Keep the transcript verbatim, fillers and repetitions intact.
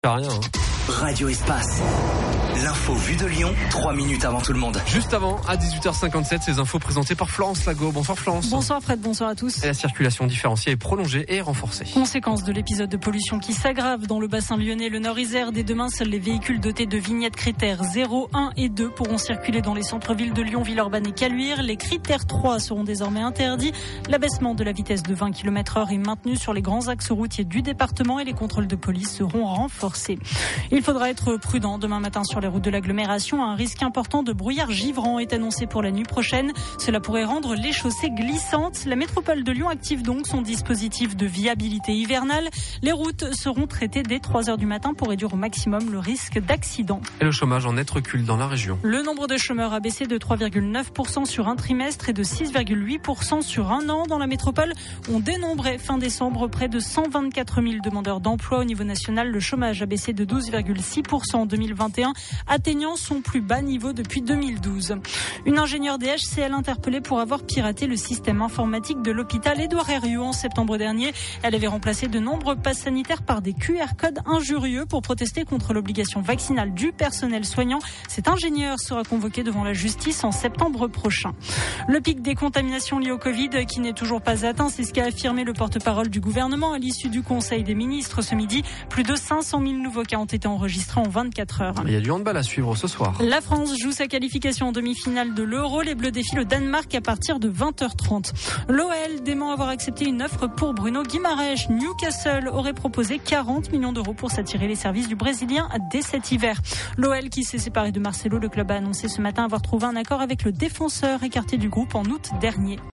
Pas rien. Hein. Radio Espace. L'info vue de Lyon, trois minutes avant tout le monde. Juste avant, à dix-huit heures cinquante-sept, ces infos présentées par Florence Lago. Bonsoir Florence. Bonsoir Fred, bonsoir à tous. Et la circulation différenciée est prolongée et renforcée. Conséquence de l'épisode de pollution qui s'aggrave dans le bassin lyonnais, le Nord-Isère. Dès demain, seuls les véhicules dotés de vignettes critères zéro, un et deux pourront circuler dans les centres-villes de Lyon, Villeurbanne et Caluire. Les critères trois seront désormais interdits. L'abaissement de la vitesse de vingt kilomètres heure est maintenu sur les grands axes routiers du département et les contrôles de police seront renforcés. Il faudra être prudent demain matin sur les routes de l'agglomération. Un risque important de brouillard givrant est annoncé pour la nuit prochaine. Cela pourrait rendre les chaussées glissantes. La métropole de Lyon active donc son dispositif de viabilité hivernale. Les routes seront traitées dès trois heures du matin pour réduire au maximum le risque d'accident. Et le chômage en net recule dans la région. Le nombre de chômeurs a baissé de trois virgule neuf pour cent sur un trimestre et de six virgule huit pour cent sur un an. Dans la métropole, on dénombrait fin décembre près de cent vingt-quatre mille demandeurs d'emploi. Au niveau national, le chômage a baissé de douze virgule six pour cent en deux mille vingt et un, atteignant son plus bas niveau depuis deux mille douze. Une ingénieure des H C L interpellée pour avoir piraté le système informatique de l'hôpital Édouard Herriot en septembre dernier. Elle avait remplacé de nombreux passes sanitaires par des Q R codes injurieux pour protester contre l'obligation vaccinale du personnel soignant. Cet ingénieur sera convoqué devant la justice en septembre prochain. Le pic des contaminations liées au Covid qui n'est toujours pas atteint, c'est ce qu'a affirmé le porte-parole du gouvernement à l'issue du Conseil des ministres ce midi. Plus de cinq cent mille nouveaux cas ont été enregistrés en vingt-quatre heures. Il y a du handball à suivre ce soir. La France joue sa qualification en demi-finale de l'Euro. Les Bleus défient le Danemark à partir de vingt heures trente. L'O L dément avoir accepté une offre pour Bruno Guimaraes. Newcastle aurait proposé quarante millions d'euros pour s'attirer les services du Brésilien dès cet hiver. L'O L qui s'est séparé de Marcelo, le club a annoncé ce matin avoir trouvé un accord avec le défenseur écarté du groupe en août dernier.